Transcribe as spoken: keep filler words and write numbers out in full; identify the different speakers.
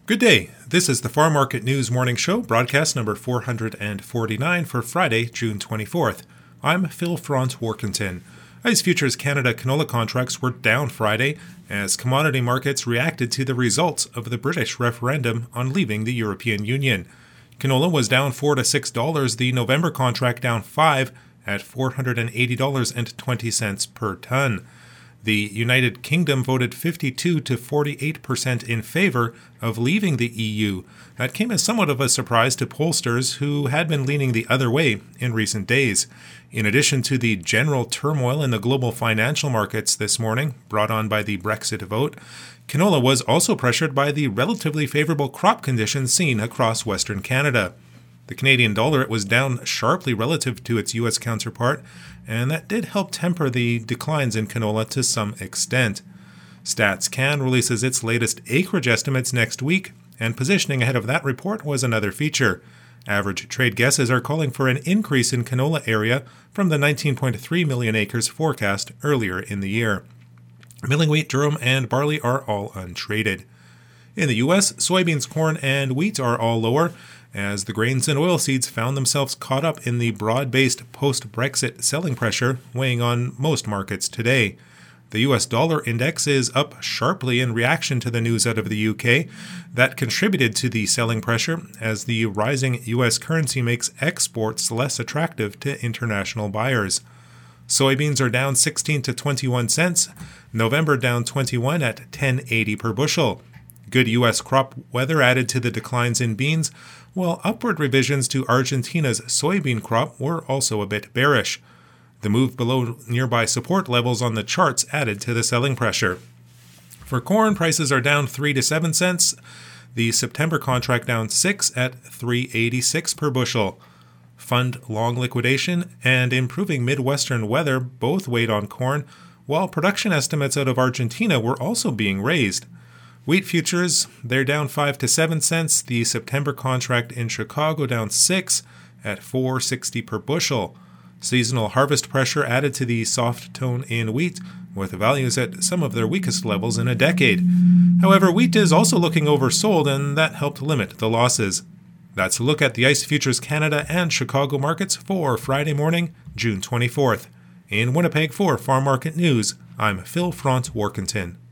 Speaker 1: Good day. This is the Farm Market News Morning Show, broadcast number four hundred forty-nine for Friday, June twenty-fourth. I'm Phil Front-Workington. ICE Futures Canada canola contracts were down Friday as commodity markets reacted to the results of the British referendum on leaving the European Union. Canola was down four to six dollars, the November contract down five at four hundred eighty dollars and twenty cents per ton. The United Kingdom voted fifty-two to forty-eight percent in favor of leaving the E U. That came as somewhat of a surprise to pollsters who had been leaning the other way in recent days. In addition to the general turmoil in the global financial markets this morning, brought on by the Brexit vote, canola was also pressured by the relatively favorable crop conditions seen across Western Canada. The Canadian dollar was down sharply relative to its U S counterpart, and that did help temper the declines in canola to some extent. StatsCan releases its latest acreage estimates next week, and positioning ahead of that report was another feature. Average trade guesses are calling for an increase in canola area from the nineteen point three million acres forecast earlier in the year. Milling wheat, durum, and barley are all untraded. In the U S, soybeans, corn, and wheat are all lower, as the grains and oilseeds found themselves caught up in the broad-based post-Brexit selling pressure weighing on most markets today. The U S dollar index is up sharply in reaction to the news out of the U K. That contributed to the selling pressure, as the rising U S currency makes exports less attractive to international buyers. Soybeans are down sixteen to twenty-one cents, November down twenty-one at ten eighty per bushel. Good U S crop weather added to the declines in beans, while upward revisions to Argentina's soybean crop were also a bit bearish. The move below nearby support levels on the charts added to the selling pressure. For corn, prices are down three to seven cents. The September contract down six at three eighty-six per bushel. Fund long liquidation and improving Midwestern weather both weighed on corn, while production estimates out of Argentina were also being raised. Wheat futures, they're down five to seven cents. The September contract in Chicago down six at four sixty per bushel. Seasonal harvest pressure added to the soft tone in wheat, with values at some of their weakest levels in a decade. However, wheat is also looking oversold, and that helped limit the losses. That's a look at the ICE Futures Canada and Chicago markets for Friday morning, June twenty-fourth. In Winnipeg for Farm Market News, I'm Phil Front-Workington.